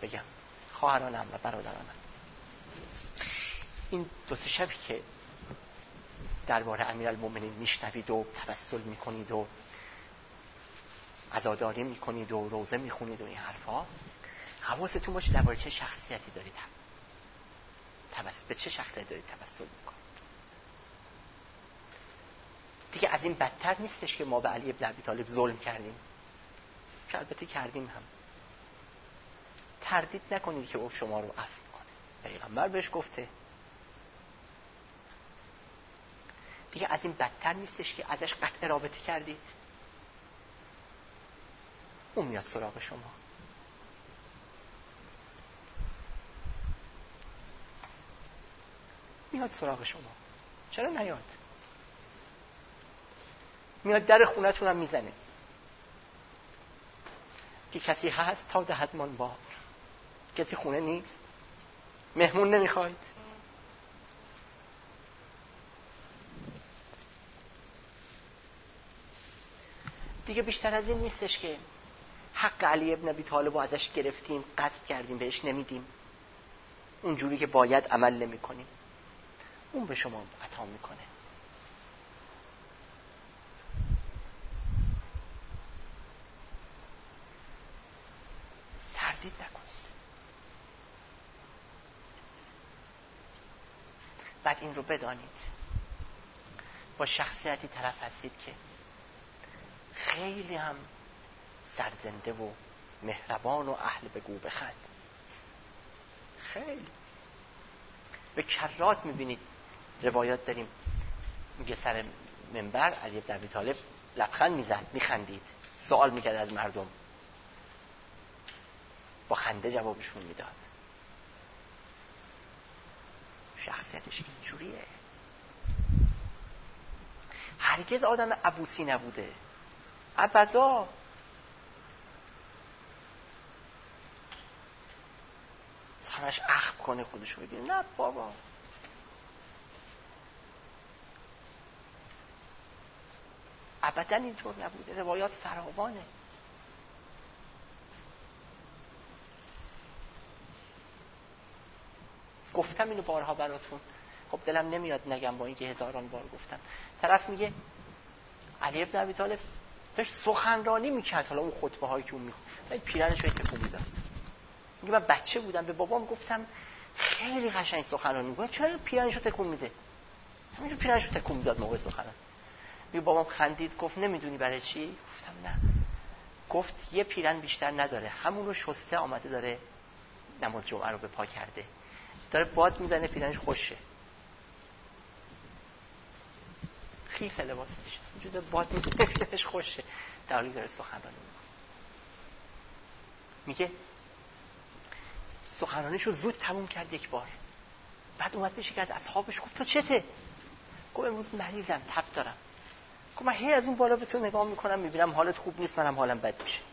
بگم، خواهرانم و برادرانم، این 2-3 شبی که درباره امیرالمومنین میشنوید و توسل میکنید و عزاداری میکنید و روزه میخونید و این حرفا، حواستون باشه درباره چه شخصیتی دارید به چه شخصیتی دارید توسل میکنید. دیگه از این بدتر نیستش که ما به علی ابن ابی طالب ظلم کردیم، که البته کردیم هم. تردید نکنید که او شما رو عفو کنه، پیغمبر بهش گفته. دیگه از این بدتر نیستش که ازش قطع رابطه کردید، اون میاد سراغ شما. میاد سراغ شما، چرا نیاد؟ میاد در خونتون هم میزنه که کسی هست تا دهدمان بار. کسی خونه نیست؟ مهمون نمیخواید؟ دیگه بیشتر از این نیستش که حق علی ابن ابی طالب رو ازش گرفتیم، غصب کردیم، بهش نمیدیم، اونجوری که باید عمل نمی کنیم، اون به شما عطا میکنه. تردید نکنید. بعد این رو بدانید، با شخصیتی طرف هستید که خیلی هم سرزنده و مهربان و اهل بگو بخند. خیلی به کرات میبینید روایات داریم میگه سر منبر علی بن ابی طالب لبخند میزد، میخندید، سوال میکرد از مردم، با خنده جوابشون میداد. شخصیتش اینجوریه. هرگز آدم عبوسی نبوده، ابدا. همش اخم کنه خودشو بگیره، نه بابا. ابدا اینطور نبوده. روایات فراوانه. گفتم اینو بارها براتون، خب دلم نمیاد نگم با اینکه هزاران بار گفتم. طرف میگه علی ابن ابی طالب داشت سخنرانی میکرد، حالا اون خطبه هایی که اون میخوند، پیرنشو تکون میداد. میگه من بچه بودم به بابام گفتم خیلی قشنگ سخنرانی میکنه، چرا پیرنشو تکون میده؟ همینجور پیرنشو تکون میداد موقع سخنرانی. میگه بابام خندید، گفت نمیدونی برای چی؟ گفتم نه. گفت یه پیرن بیشتر نداره، همون رو شسته آمده داره نماز جمعه رو به پا کرده، داره باد میزنه، پیرنش خوشه، خیس لباسش اینجور داره باد میزنه، پیرنش خوشه، در حالی داره سخنرانی میکنه. میگه سخنرانیشو زود تموم کرد یک بار. بعد اومد بشه که از اصحابش گفت تو چته؟ گفت امروز مریضم، تب دارم. گفت من هی از اون بالا به تو نگاه میکنم، میبینم حالت خوب نیست، منم حالم بد میشه.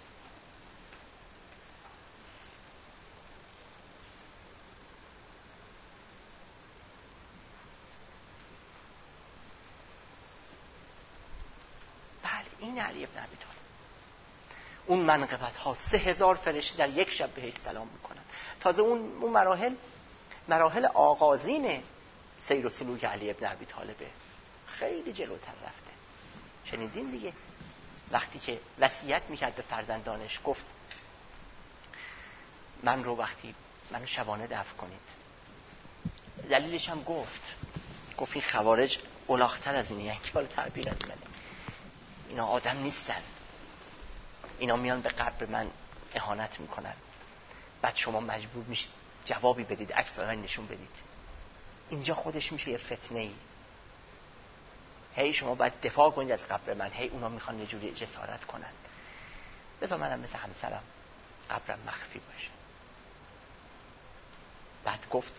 بله این علی ابن ابی طالب. اون منقبت ها 3000 فرشته در یک شب بهش سلام میکنن. تازه اون مراحل آغازین سیر و سلوک علی ابن ابی طالبه، خیلی جلوتر رفته. شنیدین دیگه وقتی که وصیت میکرد به فرزندانش، گفت منو شبانه دفن کنید. دلیلش هم گفت این خوارج الاغ‌تر از اینه، یعنی حالا تعبیر از منه، اینا آدم نیستن، اینا میان به قبر من اهانت میکنن، بعد شما مجبور میشید جوابی بدید، عکس‌ها نشون بدید. اینجا خودش میشه یه فتنه‌ای. هی شما باید دفاع کنید از قبر من، هی اونا میخوان یه جوری جسارت کنن. بذار منم مثل همسرم قبرم مخفی باشه. بعد گفت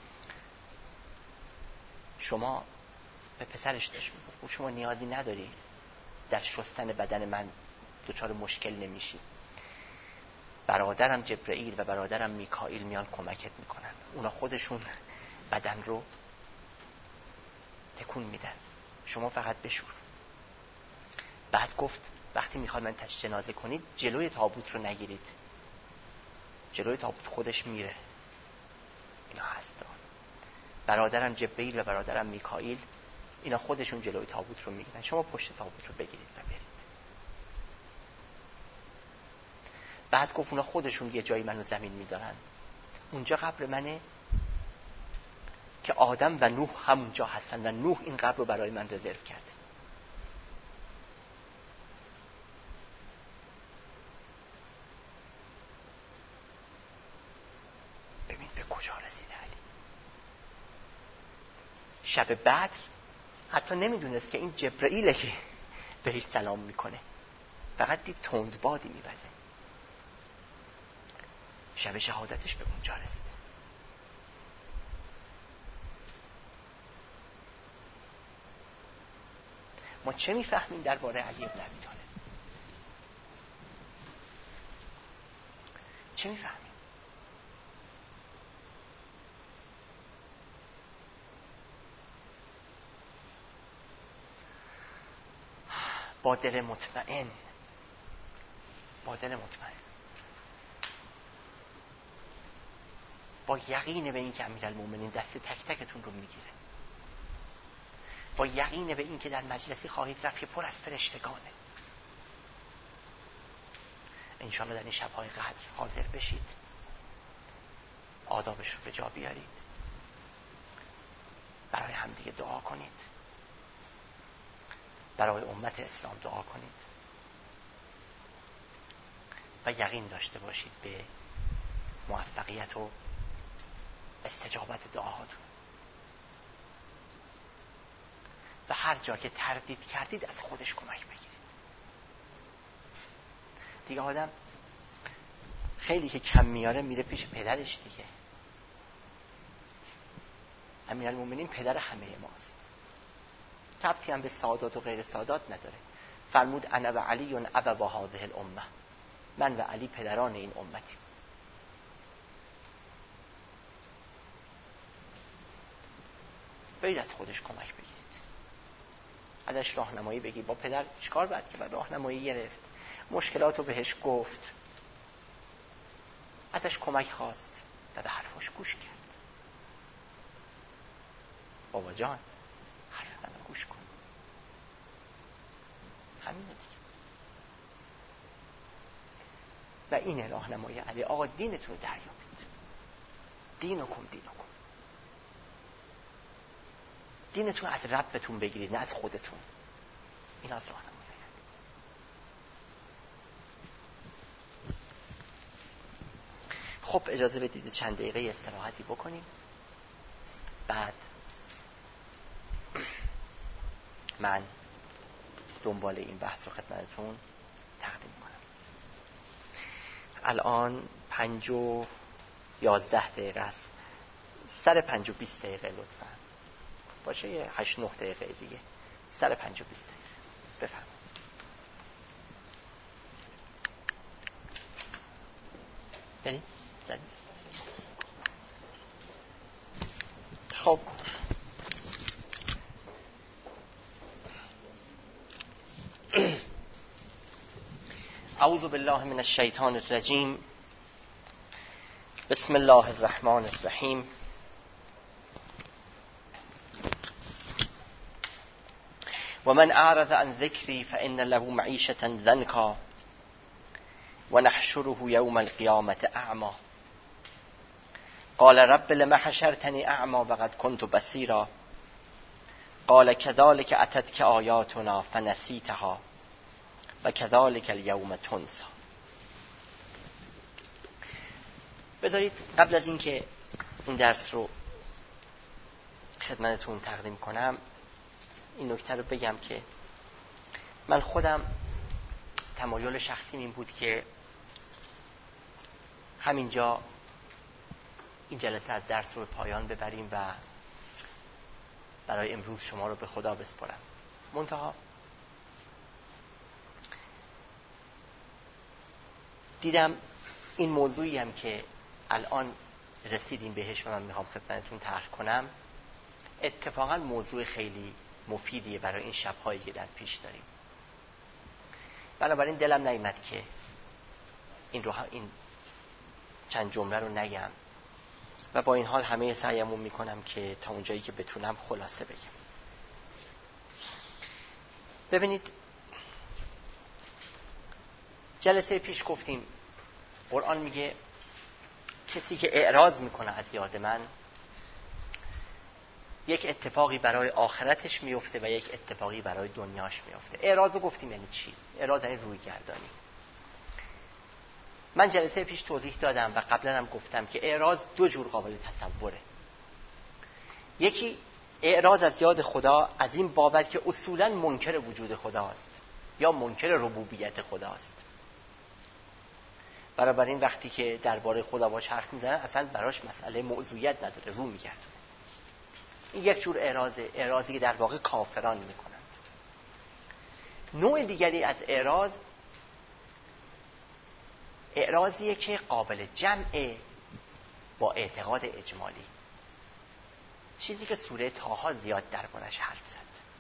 شما به پسرش داشت میگفت شما نیازی نداری در شستن بدن من دچار مشکل نمیشی، برادرم جبرئیل و برادرم میکائیل میان کمکت میکنن، اونا خودشون بدن رو تکون میدن، شما فقط بشور. بعد گفت وقتی میخواد من جنازه کنید جلوی تابوت رو نگیرید، جلوی تابوت خودش میره. اینا هستن. برادرم جبرئیل و برادرم میکائیل اینا خودشون جلوی تابوت رو میگیرن. شما پشت تابوت رو بگیرید و برید. بعد گفت اونا خودشون یه جایی منو زمین میذارن. اونجا قبر منه که آدم و نوح همونجا هستن و نوح این قبر رو برای من رزرو کرده. ببین به کجا رسیده علی. شب بدر حتی نمیدونست که این جبرئیله که بهش سلام میکنه. فقط دید تندبادی میوزه. شب شهادتش به اونجا رسیده. ما چه میفهمیم درباره علی بن ابی طالب؟ چه میفهمیم؟ با دل مطمئن، با دل مطمئن، با یقین به این که امیرالمومنین دست تک تکتون رو میگیره، با یقین به این که در مجلسی خواهید رفت که پر از فرشتگانه. انشاءالله در این شب‌های قدر حاضر بشید، آدابش رو به جا بیارید، برای همدیگه دعا کنید، برای امت اسلام دعا کنید و یقین داشته باشید به موفقیت و استجابت دعاهاتون. و هر جا که تردید کردید از خودش کمک بگیرید. دیگه آدم خیلی که کم میاره میره پیش پدرش دیگه. امیرالمومنین پدر همه ماست. ربطی هم به سادات و غیر سادات نداره. فرمود انا و علی ابوا هذه الامه. من و علی پدران این امتیم. برید از خودش کمک بگیرید. ازش راهنمایی بگی. با پدر چیکار باید که راهنمایی گرفت، مشکلاتو بهش گفت، ازش کمک خواست و به حرفاش گوش کرد. بابا جان حرف منو گوش کن. همینه دیگه. و این راهنمایی علی. آقا دینتون رو دریابید. دینو کن. دینتون از ربتون بگیرید، نه از خودتون. این از راهنمایی. خب اجازه بدید چند دقیقه استراحتی بکنیم، بعد من دنبال این بحث رو خدمتتون تقدیم کنم. الان 5:11 دقیقه است. سر 5:20 دقیقه لطفاً باشه. یه 8-9 دقیقه دیگه. سر 5:20 دقیقه بفرمایید. یعنی خب اعوذ بالله من الشیطان الرجیم. بسم الله الرحمن الرحیم. و من اعرض عن ذکری فان له معیشة ضنکا و نحشره یوم القیامة اعمی. قال رب لم حشرتنی اعمی وقد كنت بصیرا. قال كذلك اتتك آیاتنا فنسیتها و كذلك اليوم تنسى. بذارید قبل از اینکه این درس رو خدمتتون تقدیم کنم این نکته رو بگم که من خودم تمایل شخصیم این بود که همینجا این جلسه از درس رو به پایان ببریم و برای امروز شما رو به خدا بسپارم. منتها دیدم این موضوعی هم که الان رسیدیم بهش و من میخوام خدمتتون طرح کنم اتفاقا موضوع خیلی مفیدیه برای این شب‌هایی که در پیش داریم. بنابراین دلم نیامد که این چند جمله رو نگم و با این حال همه سعیمو میکنم که تا اونجایی که بتونم خلاصه بگم. ببینید، جلسه پیش گفتیم قرآن میگه کسی که اعراض میکنه از یاد من یک اتفاقی برای آخرتش میفته و یک اتفاقی برای دنیاش میفته. اعراض رو گفتیم یعنی چی؟ اعراض یعنی روی گردانی. من جلسه پیش توضیح دادم و قبلا هم گفتم که اعراض دو جور قابل تصوره. یکی اعراض از یاد خدا از این بابت که اصولاً منکر وجود خداست یا منکر ربوبیت خداست. بنابراین وقتی که درباره خدا باش حرف میزنن اصلا براش مسئله موضوعیت نداره، رو میگردن. این یک جور اعراضی که در واقع کافران میکنند. نوع دیگری از اعراضیه که قابل جمع با اعتقاد اجمالی، چیزی که سوره طه زیاد دربارش حرف زد.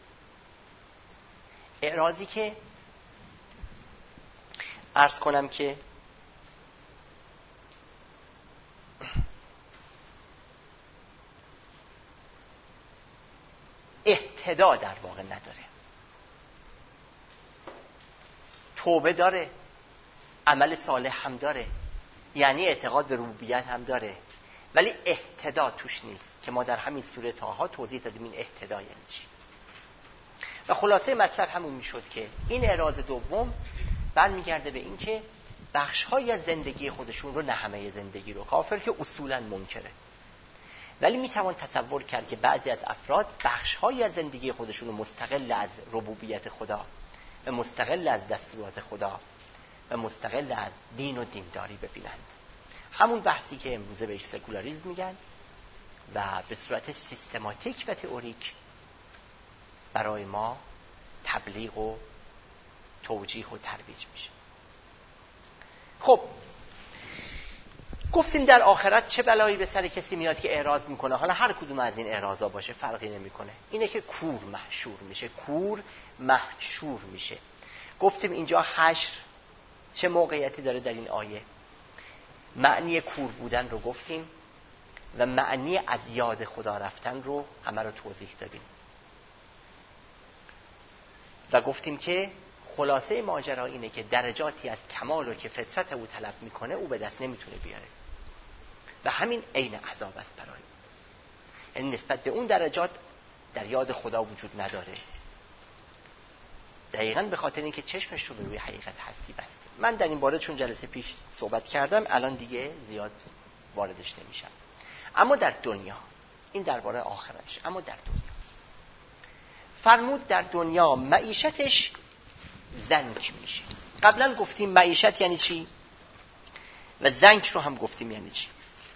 اعراضی که عرض کنم که اهتدا در واقع نداره، توبه داره، عمل صالح هم داره، یعنی اعتقاد به ربوبیت هم داره، ولی اهتدا توش نیست که ما در همین سوره طه توضیح دادیم این اهتدا یعنی چی. و خلاصه مطلب همون میشد که این اعراض دوم برمیگرده به این که بخش‌هایی از زندگی خودشون رو، نه همه زندگی رو، کافر که اصولاً منکره، ولی میتوان تصور کرد که بعضی از افراد بخش‌هایی از زندگی خودشون رو مستقل از ربوبیت خدا و مستقل از دستورات خدا و مستقل از دین و دینداری ببینند. همون بحثی که امروزه بهش سکولاریسم میگن و به صورت سیستماتیک و تئوریک برای ما تبلیغ و توجیه و ترویج میشه. خب گفتیم در آخرت چه بلایی به سر کسی میاد که اعراض میکنه، حالا هر کدوم از این اعراضا باشه فرقی نمیکنه، اینه که کور محشور میشه. گفتیم اینجا حشر چه موقعیتی داره در این آیه. معنی کور بودن رو گفتیم و معنی از یاد خدا رفتن رو همه رو توضیح دادیم و گفتیم که خلاصه ماجرا اینه که درجاتی از کمال رو که فطرت او طلب میکنه او به دست نمیتونه بیاره و همین عین عذاب است برای او. یعنی نسبت به اون درجات در یاد خدا وجود نداره، دقیقاً به خاطر اینکه چشمش رو به روی حقیقت هستی بسته. من در این باره چون جلسه پیش صحبت کردم الان دیگه زیاد واردش نمیشم. اما در دنیا، این درباره آخرتش، اما در دنیا فرمود در دنیا معیشتش زنک میشه. قبلا گفتیم معیشت یعنی چی و زنک رو هم گفتیم یعنی چی.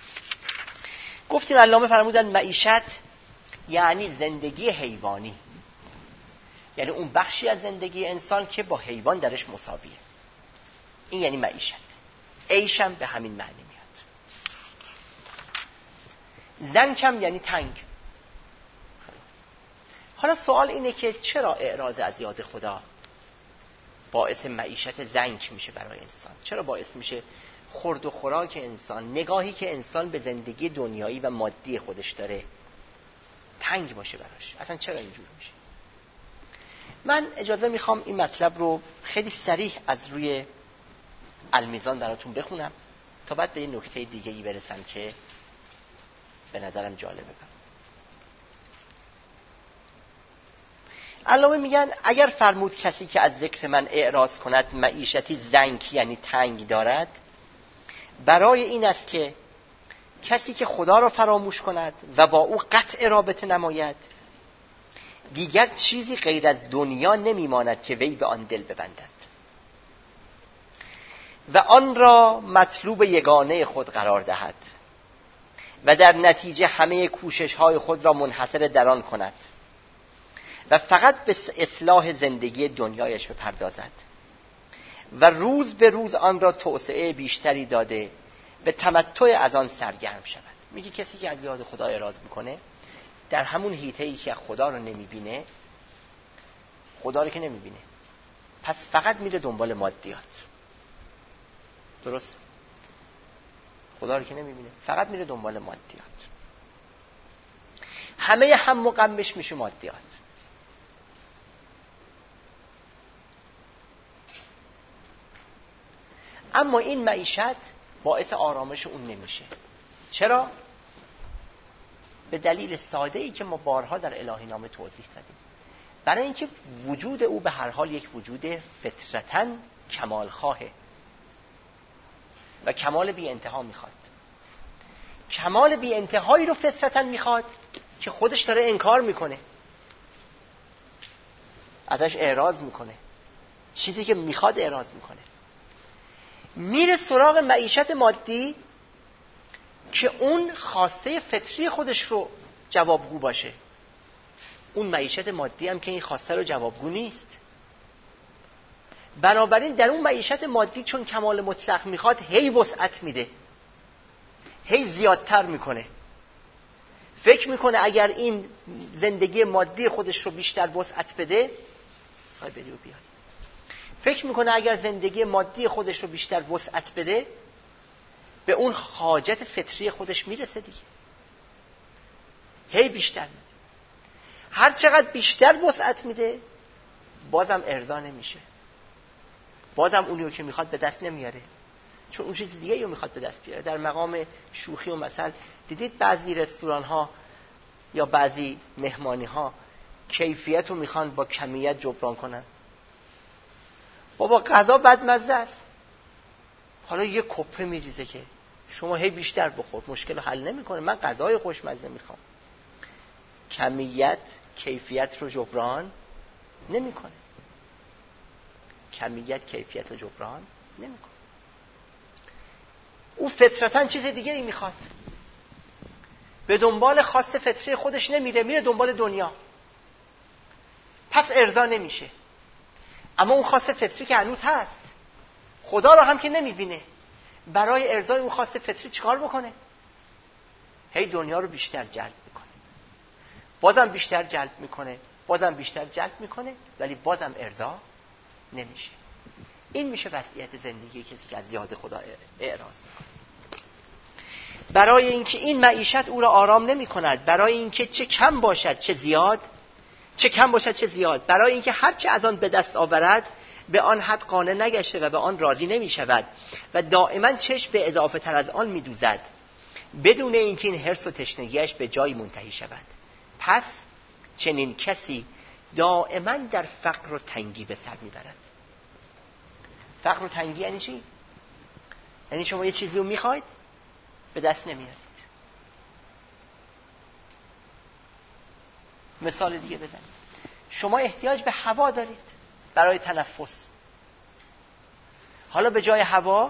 گفتیم علامه فرمودن معیشت یعنی زندگی حیوانی، یعنی اون بخشی از زندگی انسان که با حیوان درش مساویه، این یعنی معیشت. عیش هم به همین معنی میاد. زنک هم یعنی تنگ. حالا سوال اینه که چرا اعراض از یاد خدا باعث معیشت زنک میشه برای انسان؟ چرا باعث میشه خورد و خوراک انسان، نگاهی که انسان به زندگی دنیایی و مادی خودش داره تنگ باشه براش؟ اصلا چرا اینجور میشه؟ من اجازه میخوام این مطلب رو خیلی صریح از روی المیزان براتون بخونم تا بعد به یه نکته دیگه ای برسم که به نظرم جالبه. علامه میگن اگر فرمود کسی که از ذکر من اعراض کند معیشتی زنک یعنی تنگ دارد، برای این است که کسی که خدا را فراموش کند و با او قطع رابطه نماید، دیگر چیزی غیر از دنیا نمیماند که وی به آن دل ببندد و آن را مطلوب یگانه خود قرار دهد و در نتیجه همه کوشش‌های خود را منحصر در آن کند و فقط به اصلاح زندگی دنیایش بپردازد و روز به روز آن را توسعه بیشتری داده به تمتع از آن سرگرم شود. میگه کسی که از یاد خدا اعراض میکنه در همون حیطه‌ای که خدا رو نمیبینه، خدا رو که نمیبینه، پس فقط میره دنبال مادیات. درست؟ خدا رو که نمیبینه، فقط میره دنبال مادیات. همه هم و غمش میشه مادیات. اما این معیشت باعث آرامش اون نمیشه. چرا؟ به دلیل ساده ای که ما بارها در الهی نامه توضیح دادیم. برای اینکه وجود او به هر حال یک وجود فطرتاً کمال خواهه و کمال بی انتها میخواد. کمال بی انتهایی رو فطرتاً میخواد که خودش داره انکار میکنه، ازش اعراض میکنه، چیزی که میخواد اعراض میکنه. میره سراغ معیشت مادی که اون خواسته فطری خودش رو جوابگو باشه. اون معیشت مادی هم که این خواسته رو جوابگو نیست. بنابراین در اون معیشت مادی چون کمال مطلق میخواد، هی وسعت میده، هی زیادتر میکنه. فکر میکنه اگر این زندگی مادی خودش رو بیشتر وسعت بده، بری و بیاد. فکر میکنه اگر زندگی مادی خودش رو بیشتر وسعت بده، به اون حاجت فطری خودش میرسه دیگه. هی بیشتر میده. هر چقدر بیشتر وسعت میده، بازم ارضا نمیشه. بازم اونیو که میخواد به دست نمیاره، چون اون چیز دیگه رو میخواد به دست بیاره. در مقام شوخی و مثل دیدید بعضی رستوران ها یا بعضی مهمانی ها کیفیت رو میخوان با کمیت جبران کنن. بابا غذا بدمزه است، حالا یه کپه میریزه که شما هی بیشتر بخور، مشکل رو حل نمیکنه. من غذای خوشمزه میخوام. کمیت کیفیت رو جبران نمیکنه. کمیت کیفیت رو جبران نمیکنه. او فطرتاً چیز دیگه ای میخواد. به دنبال خواست فطری خودش نمیره، میره دنبال دنیا. پس ارضا نمیشه. اما اون خواست فطری که هنوز هست، خدا رو هم که نمیبینه، برای ارضای اون خواست فطری چیکار بکنه؟ هی دنیا رو بیشتر جلب میکنه، بازم بیشتر جلب میکنه، بازم بیشتر جلب میکنه، ولی بازم ارضا نمیشه. این میشه وضعیت زندگی کسی که از یاد خدا اعراض میکنه. برای اینکه این معیشت او را آرام نمیکند، برای اینکه چه کم باشد چه زیاد، چه کم باشد چه زیاد، برای اینکه هر چه از آن به دست آورد به آن حد قانع نگشته و به آن راضی نمی شود و دائما چشم به اضافه تر از آن می دوزد، بدون اینکه این حرص و تشنگیش به جایی منتهی شود. پس چنین کسی دائما در فقر و تنگی به سر می برد. فقر و تنگی یعنی چی؟ یعنی شما یه چیزی رو می خواید به دست نمیارید. مثال دیگه بزنید. شما احتیاج به هوا دارید برای تنفس. حالا به جای هوا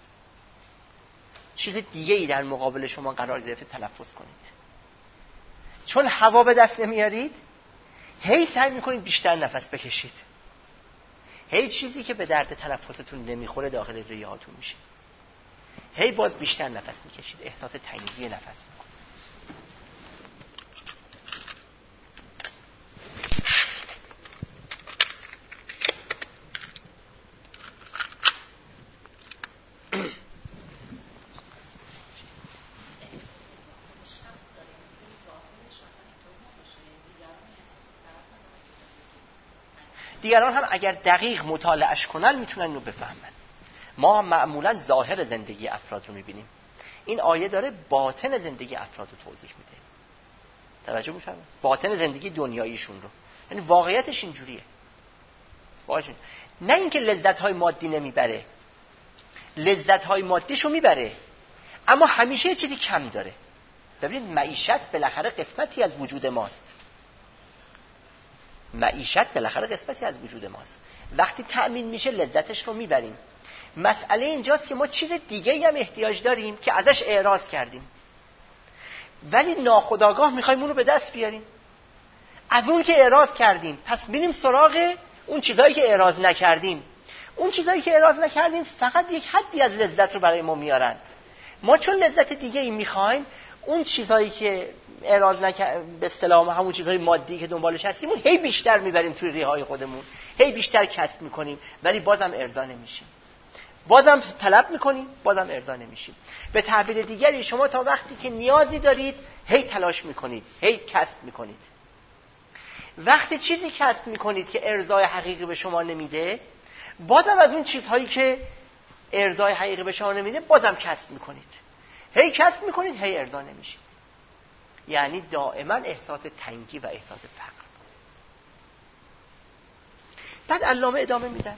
چیز دیگه ای در مقابل شما قرار گرفته تنفس کنید. چون هوا به دست نمیارید، هی سعی میکنید بیشتر نفس بکشید. هی چیزی که به درد تنفستون نمیخوره داخل ریهاتون میشه. هی باز بیشتر نفس میکشید، احساس تنگی نفس میکنید. دیگران هم اگر دقیق مطالعهش کنن میتونن اینو بفهمن. ما معمولا ظاهر زندگی افراد رو میبینیم. این آیه داره باطن زندگی افراد رو توضیح میده. توجه می‌فرمایید؟ باطن زندگی دنیاییشون رو. یعنی واقعیتش اینجوریه. واقعیت نه اینکه لذت‌های مادی نمیبره. لذت‌های مادیشو میبره. اما همیشه یه چیزی کم داره. ببینید معیشت بالاخره قسمتی از وجود ماست. معیشت بالاخره قسمتی از وجود ماست. وقتی تأمین میشه لذتش رو میبریم. مسئله اینجاست که ما چیز دیگه‌ای هم احتیاج داریم که ازش اعراض کردیم، ولی ناخودآگاه میخوایم اون رو به دست بیاریم. از اون که اعراض کردیم پس بریم سراغ اون چیزایی که اعراض نکردیم. اون چیزایی که اعراض نکردیم فقط یک حدی از لذت رو برای ما میارن. ما چون لذت دیگه‌ای میخوایم، اون چیزایی که اعراض نکردیم به اصطلاح همون چیزهای مادی که دنبالش هستیم اون هی بیشتر میبریم توی ریه‌های خودمون، هی بیشتر کسب میکنیم، ولی بازم ارضا نمیشیم. بازم طلب میکنیم، بازم ارضا نمیشیم. به تعبیر دیگری شما تا وقتی که نیازی دارید هی تلاش میکنید، هی کسب میکنید. وقتی چیزی کسب میکنید که ارضای حقیقی به شما نمیده، بازم از اون چیزهایی که ارضای حقیقی به شما نمیده بازم کسب میکنید. هی کسب میکنید، هی ارضا نمیشید. یعنی دائما احساس تنگی و احساس فقر. بعد علامه ادامه میدن: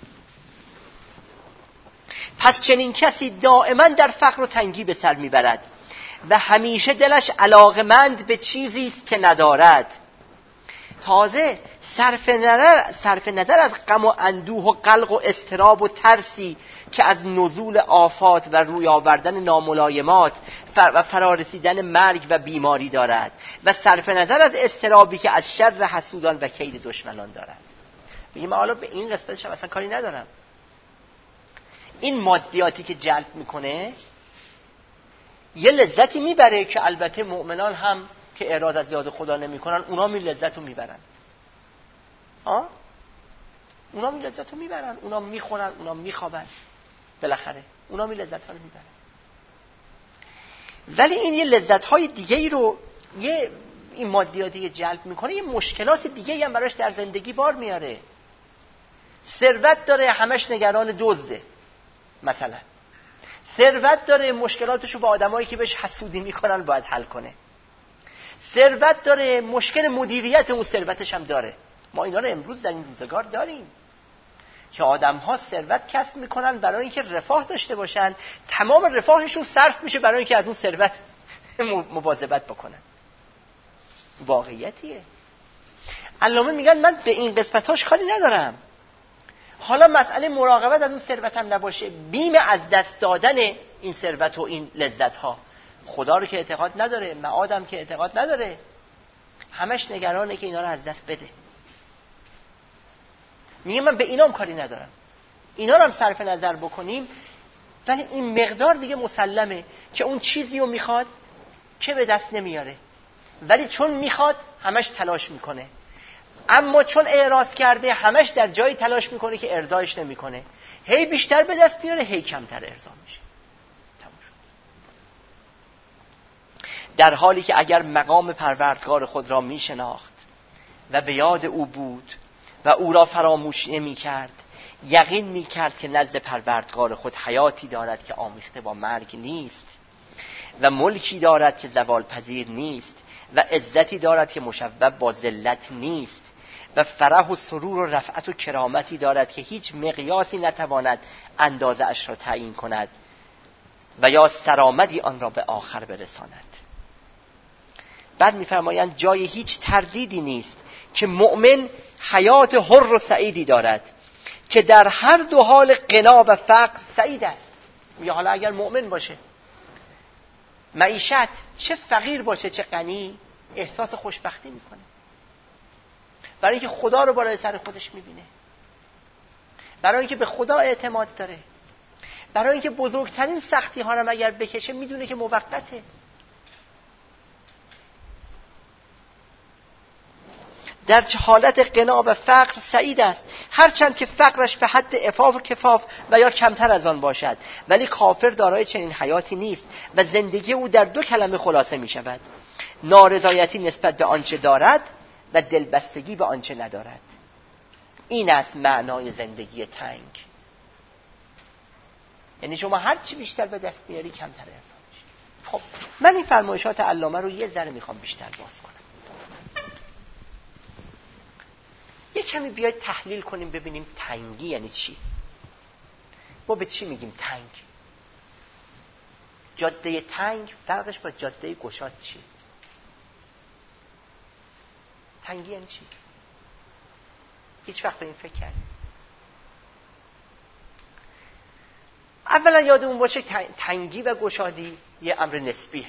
پس چنین کسی دائما در فقر و تنگی به سر میبرد و همیشه دلش علاقمند به چیزی است که ندارد. تازه صرف نظر از غم و اندوه و قلق و اضطراب و ترسی که از نزول آفات و روی آوردن ناملایمات و فرارسیدن مرگ و بیماری دارد و صرف نظر از اضطرابی که از شر حسودان و کید دشمنان دارد. میگه من حالا به این قسمتش اصلا کاری ندارم. این مادیاتی که جلب میکنه یه لذتی میبره که البته مؤمنان هم که اعراض از یاد خدا نمیکنن اونا می لذت رو میبرن. اونا می لذت رو میبرن، اونا میخونن، اونا میخوابن، بالاخره اونا می لذت ها رو میبرن. ولی این یه لذت های دیگه ای رو این مادیاتی که جلب میکنه یه مشکلات دیگه ای هم براش در زندگی بار میاره. ثروت داره، همش نگران دزده مثلا. ثروت داره، مشکلاتشو با آدمایی که بهش حسودی میکنن باید حل کنه. ثروت داره، مشکل مدیریت اون ثروتش هم داره. ما اینا رو امروز در این روزگار داریم که آدم‌ها ثروت کسب میکنن برای اینکه رفاه داشته باشن، تمام رفاهشون صرف میشه برای اینکه از اون ثروت مواظبت بکنن. واقعیتیه. علامه میگن من به این قسمتاش کاری ندارم. حالا مسئله مراقبت از اون ثروت هم نباشه، بیم از دست دادن این ثروت و این لذت ها. خدا رو که اعتقاد نداره، معادم که اعتقاد نداره، همش نگرانه که اینا رو از دست بده. میگه من به اینام کاری ندارم، اینا رو هم صرف نظر بکنیم، ولی این مقدار دیگه مسلمه که اون چیزی رو میخواد که به دست نمیاره، ولی چون میخواد همش تلاش میکنه. اما چون اعراض کرده همش در جایی تلاش میکنه که ارضایش نمیکنه. هی بیشتر به دست میاره، هی کمتر ارضا میشه. در حالی که اگر مقام پروردگار خود را میشناخت و به یاد او بود و او را فراموش نمی‌کرد، یقین می‌کرد که نزد پروردگار خود حیاتی دارد که آمیخته با مرگ نیست و ملکی دارد که زوال پذیر نیست و عزتی دارد که مشبب با ذلت نیست و فرح و سرور و رفعت و کرامتی دارد که هیچ مقیاسی نتواند اندازه اش را تعیین کند و یا سرآمدی آن را به آخر برساند. بعد می‌فرمایند جای هیچ تردیدی نیست که مؤمن حیات حر و سعیدی دارد که در هر دو حال غنا و فقر سعید است. میگه حالا اگر مؤمن باشه، معیشت چه فقیر باشه چه غنی، احساس خوشبختی میکنه، برای اینکه خدا رو بالای سر خودش میبینه، برای اینکه به خدا اعتماد داره، برای اینکه بزرگترین سختی ها رو اگر بکشه میدونه که موقته. در حالت غنا و فقر سعید است، هرچند که فقرش به حد عفاف و کفاف و یا کمتر از آن باشد، ولی کافر دارای چنین حیاتی نیست و زندگی او در دو کلمه خلاصه می شود: نارضایتی نسبت به آنچه دارد و دلبستگی به آنچه ندارد. این است معنای زندگی تنگ. یعنی شما هر چی بیشتر به دست میاری کمتر ارضا میشه. خب من این فرمایشات علامه رو یه ذره میخوام بیشتر باز کنم، یه کمی بیاید تحلیل کنیم ببینیم تنگی یعنی چی. ما به چی میگیم تنگ؟ جاده تنگ فرقش با جاده گشاد چیه؟ تنگی یعنی چی؟ هیچ وقت به این فکر کردیم؟ اولا یادمون باشه تنگی و گشادی یه امر نسبیه،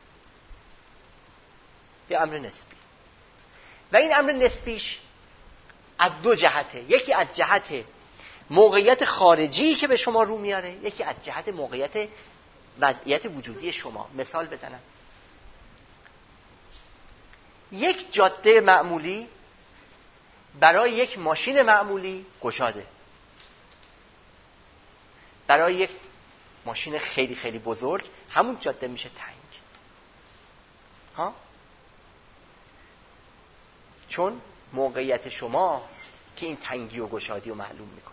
یه امر نسبی، و این امر نسبیش از دو جهته. یکی از جهت موقعیت خارجی که به شما رو میاره، یکی از جهت موقعیت وضعیت وجودی شما. مثال بزنم، یک جاده معمولی برای یک ماشین معمولی گشاده، برای یک ماشین خیلی خیلی بزرگ همون جاده میشه تنگ. ها؟ چون موقعیت شماست که این تنگی و گشادی رو معلوم میکنه.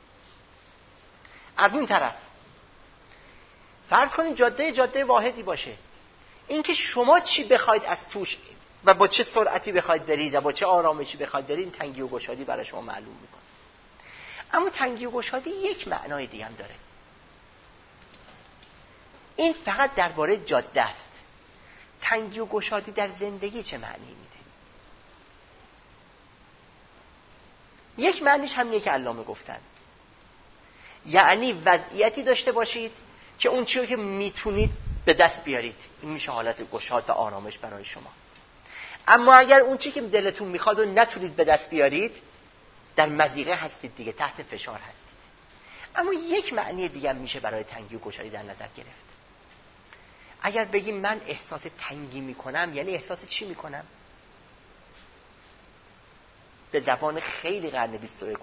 از اون طرف فرض کنید جاده واحدی باشه، اینکه شما چی بخواید از توش و با چه سرعتی بخواید برید و با چه آرامشی بخواید برید، این تنگی و گشادی برای شما معلوم میکنه. اما تنگی و گشادی یک معنای دیگه هم داره. این فقط درباره جاده است. تنگی و گشادی در زندگی چه معنی میده؟ یک معنیش همینه که علامه گفتن، یعنی وضعیتی داشته باشید که اون چیزی که میتونید به دست بیارید، این میشه حالت گشاد و آرامش برای شما. اما اگر اون چیزی که دلتون میخواد و نتونید به دست بیارید، در مضیقه هستید دیگه، تحت فشار هستید. اما یک معنی دیگه هم میشه برای تنگی و گشادی در نظر گرفت. اگر بگیم من احساس تنگی میکنم، یعنی احساس چی میکنم؟ به زبان خیلی قرن 21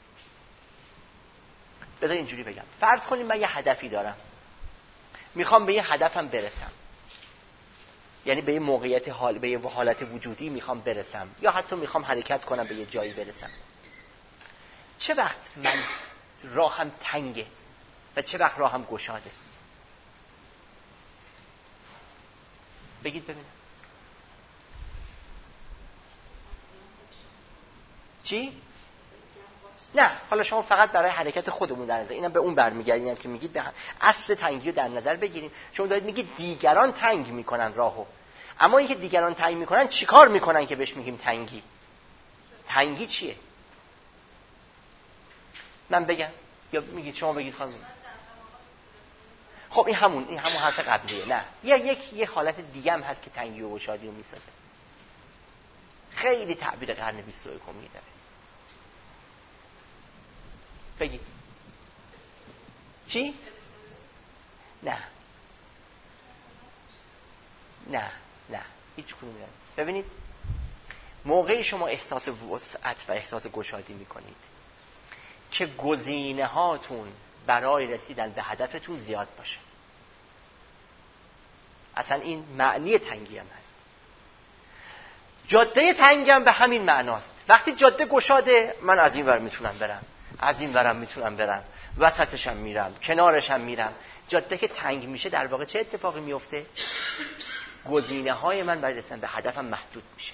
بذار اینجوری بگم. فرض کنیم من یه هدفی دارم، میخوام به یه هدفم برسم، یعنی به یه موقعیت به یه حالت وجودی میخوام برسم، یا حتی میخوام حرکت کنم به یه جایی برسم. چه وقت من راهم تنگه و چه وقت راهم گشاده؟ بگید ببینم. چی؟ نه، حالا شما فقط برای حرکت خودمون در نظر، اینم به اون برمیگردیم، اینم که میگید به اصل تنگی رو در نظر بگیریم. شما دارید میگید دیگران تنگ میکنن راهو، اما اینکه دیگران تنگ میکنن چیکار میکنن که بهش میگیم تنگی؟ تنگی چیه؟ من بگم یا میگید شما بگید خانم؟ خب این همون حرف قبلیه. نه، یک حالت دیگه هم هست که تنگی و گشادی رو میسازه. خیلی تعبیر قرن 21 داره. بگید. چی؟ نه هیچ کدوم نیست. ببینید، موقعی شما احساس وسعت و احساس گشادی میکنید که گزینه هاتون برای رسیدن به هدفتون زیاد باشه. اصلا این معنی تنگی هم هست. جاده تنگی هم به همین معناست. وقتی جاده گشاده، من از این ور میتونم برم، از این ورم میتونم برم، وسطشم میرم، کنارشم میرم. جاده که تنگ میشه در واقع چه اتفاقی میفته؟ گزینه های من برای رسیدن به هدفم محدود میشه.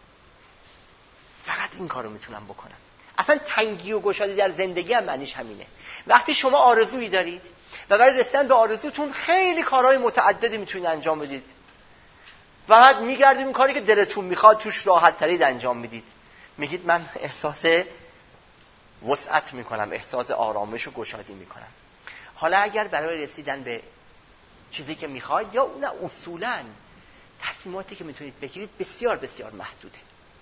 فقط این کارو میتونم بکنم. اصلا تنگی و گشادی در زندگی هم معنیش همینه. وقتی شما آرزویی دارید و برای رسیدن به آرزوتون خیلی کارهای متعددی میتونید انجام بدید، فقط میگردید اون کاری که دلتون میخواد توش راحت ترید انجام میدید، میگید من احساس وسعت میکنم، احساس آرامش و گشادی میکنم. حالا اگر برای رسیدن به چیزی که میخواید، یا نه، اصولاً تصمیماتی که میتونید بگیرید بسیار بسیار محدوده.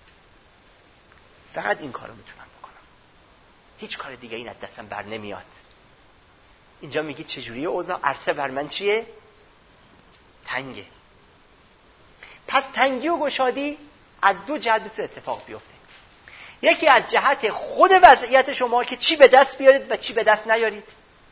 فقط این کارو میتونم بکنم، هیچ کار دیگه این از دستم بر نمیاد. اینجا میگید چجوریه اوضاع؟ عرصه بر من چیه؟ تنگه. پس تنگی و گشادی از دو جهت اتفاق بیفته. یکی از جهت خود وضعیت شما که چی به دست بیارید و چی به دست نیارید،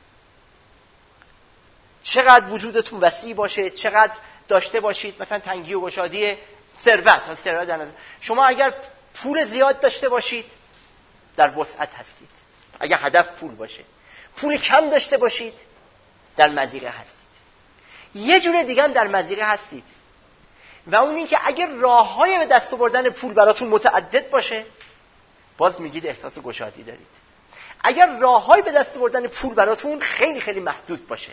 چقدر وجودتون وسیع باشه، چقدر داشته باشید. مثلا تنگی و گشادی ثروت در نظر شما، اگر پول زیاد داشته باشید در وسعت هستید، اگر هدف پول باشه. پول کم داشته باشید در مضیقه هستید. یه جور دیگه هم در مضیقه هستید، و اون این که اگر راه‌های به دست آوردن پول براتون متعدد باشه، باز میگید احساس گشادی دارید. اگر راه‌های به دست آوردن پول براتون خیلی خیلی محدود باشه،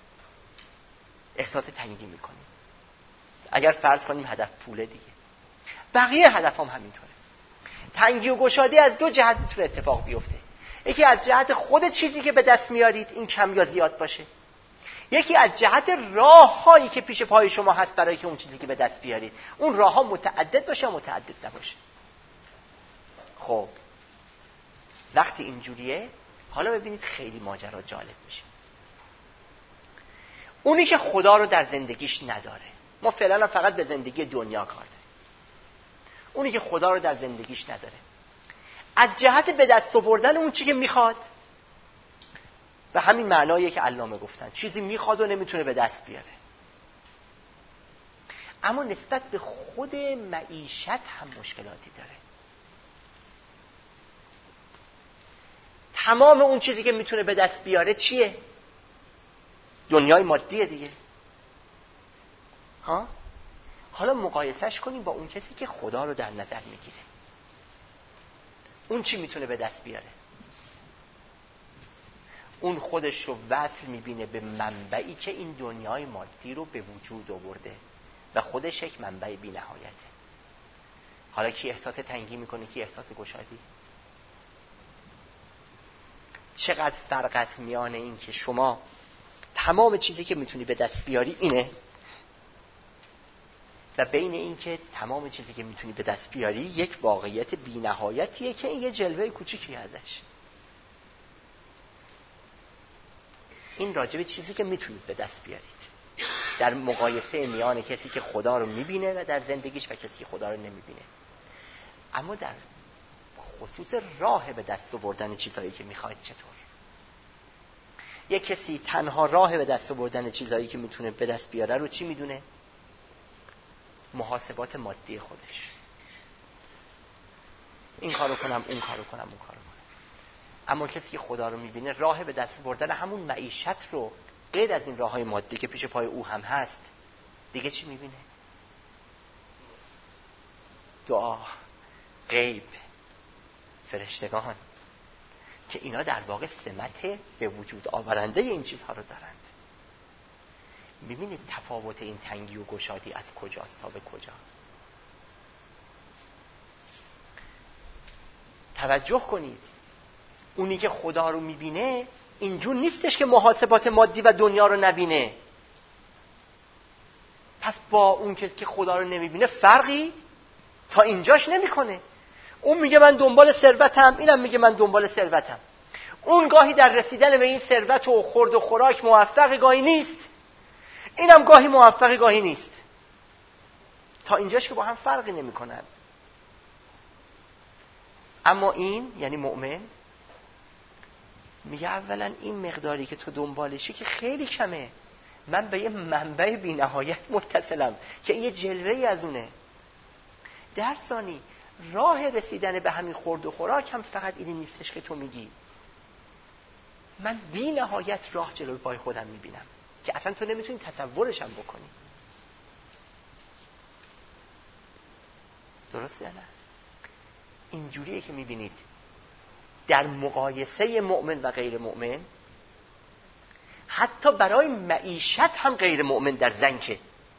احساس تنگی میکنید. اگر فرض کنیم هدف پوله دیگه، بقیه هدفام همینطوره. تنگی و گشادی از دو جهت میتونه اتفاق بیفته. یکی از جهت خود چیزی که به دست میارید، این کم یا زیاد باشه. یکی از جهت راه‌هایی که پیش پای شما هست برای که اون چیزی که به دست بیارید، اون راه‌ها متعدد باشه یا متعدد نباشه. خب وقتی اینجوریه، حالا ببینید خیلی ماجرا جالب میشه. اونی که خدا رو در زندگیش نداره، ما فعلا فقط به زندگی دنیا کار داریم. اونی که خدا رو در زندگیش نداره، از جهت به دست آوردن اون چیزی که میخواد، به همین معناییه که علامه گفتن چیزی میخواد و نمیتونه به دست بیاره. اما نسبت به خود معیشت هم مشکلاتی داره. تمام اون چیزی که میتونه به دست بیاره چیه؟ دنیای مادیه دیگه. ها؟ حالا مقایسهش کنیم با اون کسی که خدا رو در نظر میگیره. اون چی میتونه به دست بیاره؟ اون خودش رو وصل میبینه به منبعی که این دنیای مادی رو به وجود آورده و خودش یک منبع بی نهایته. حالا کی احساس تنگی میکنه، کی احساس گشادی؟ چقدر فرق است میان این که شما تمام چیزی که میتونی به دست بیاری اینه و بین این که تمام چیزی که میتونی به دست بیاری یک واقعیت بی نهایتیه که این یه جلوه کوچیکی ازش. این راجب چیزی که میتونید به دست بیارید در مقایسه میان کسی که خدا رو میبینه و در زندگیش و کسی که خدا رو نمیبینه. اما در خصوص راه به دست آوردن چیزایی که میخواید چطور؟ یک کسی تنها راه به دست آوردن چیزایی که میتونه به دست بیاره رو چی میدونه؟ محاسبات مادی خودش. این کارو کنم، اون کارو کنم، اون کارو کنم. اما کسی که خدا رو میبینه راه به دست آوردن همون معیشت رو غیر از این راههای مادی که پیش پای او هم هست دیگه چی میبینه؟ دعا، غیب، فرشتگان که اینا در واقع سمت به وجود آورنده این چیزها رو دارند. میبینید تفاوت این تنگی و گشادی از کجاست تا به کجا؟ توجه کنید، اونی که خدا رو میبینه اینجور نیستش که محاسبات مادی و دنیا رو نبینه. پس با اون که خدا رو نمیبینه فرقی تا اینجاش نمیکنه. اون میگه من دنبال ثروتم، اینم میگه من دنبال ثروتم. اون گاهی در رسیدن به این ثروت و خورد و خوراک موفق، گاهی نیست. اینم گاهی موفق، گاهی نیست. تا اینجاش که با هم فرقی نمیکنن. اما این یعنی مؤمن میگه اولا این مقداری که تو دنبالشی که خیلی کمه، من به یه منبع بی نهایت متصلم که یه جلوه‌ای از اونه. در ثانی راه رسیدن به همین خورد و خوراک هم فقط اینی نیستش که تو میگی. من بی نهایت راه جلوی پای خودم میبینم که اصلا تو نمیتونی تصورشم بکنی. درسته یا نه؟ اینجوریه که میبینید در مقایسه مؤمن و غیر مؤمن، حتی برای معیشت هم غیر مؤمن در زنکه.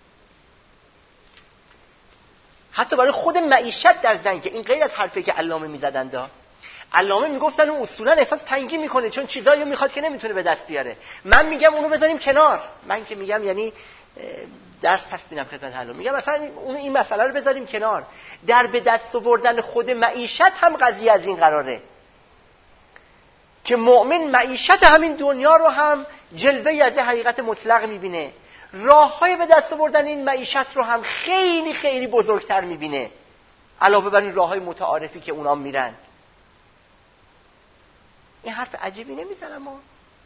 حتی برای خود معیشت در زنکه. این غیر از حرفی که علامه میزدن. علامه میگفتن اون اصولا احساس تنگی میکنه چون چیزایی رو میخواد که نمیتونه به دست بیاره. من میگم اونو بذاریم کنار. من که میگم یعنی درس پس میدم خدمت علامه، میگم مثلا این مسئله رو بذاریم کنار. در به دست آوردن خود معیشت هم قضیه از این قراره که مؤمن معیشت همین دنیا رو هم جلوه‌ای از حقیقت مطلق میبینه. راه‌های به دست آوردن این معیشت رو هم خیلی خیلی بزرگتر میبینه علاوه بر این راه‌های متعارفی که اونا میرن. این حرف عجیبی نمیزنم این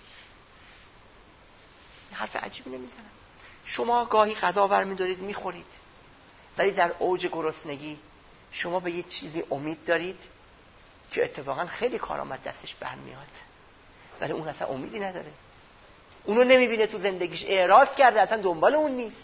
حرف عجیبی نمیزنم. شما گاهی غذا برمی‌دارید میخورید، ولی در اوج گرسنگی شما به یه چیزی امید دارید که اتفاقا خیلی کارآمد دستش برمیاد، ولی اون اصلا امیدی نداره. اونو نمیبینه تو زندگیش، اعراض کرده، اصلا دنبال اون نیست.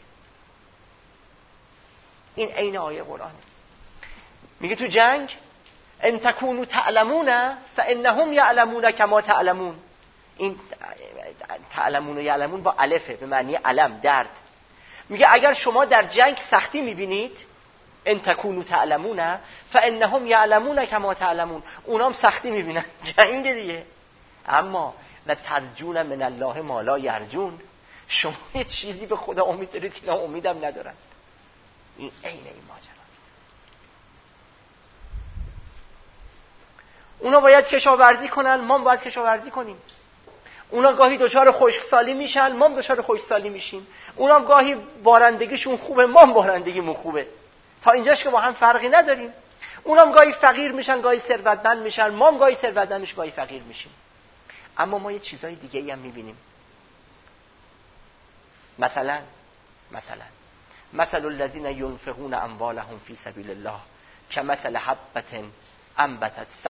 این عین آیه قرآنه. میگه تو جنگ ان تکونوا تعلمون فانهم یعلمون کما تعلمون. این تعلمون و یعلمون با الفه به معنی علم، درد. میگه اگر شما در جنگ سختی میبینید، ان تکونوا تعلمون فانهم یعلمون کما تعلمون، اونام سختی میبینن، جنگ دیگه. اما و ترجون من الله ما لا یرجون، شما یه چیزی به خدا امید دارید که اینا امیدم ندارن. این عین این ماجراست. اونا باید کشاورزی کنن، ما باید کشاورزی کنیم. اونا گاهی دچار خشکسالی میشن، ما دچار خشکسالی میشیم. اونا گاهی بارندگیشون خوبه، ما بارندگیمون خوبه. تا اینجاش که با هم فرقی نداریم. اونا گاهی فقیر میشن، گاهی ثروتمند میشن، ما گاهی ثروتمند میشیم، گاهی فقیر میشیم. اما ما یه چیزای دیگه ای هم میبینیم. مثلا مثل الذین ينفقون اموالهم فی سبیل الله کمثل حبة انبتت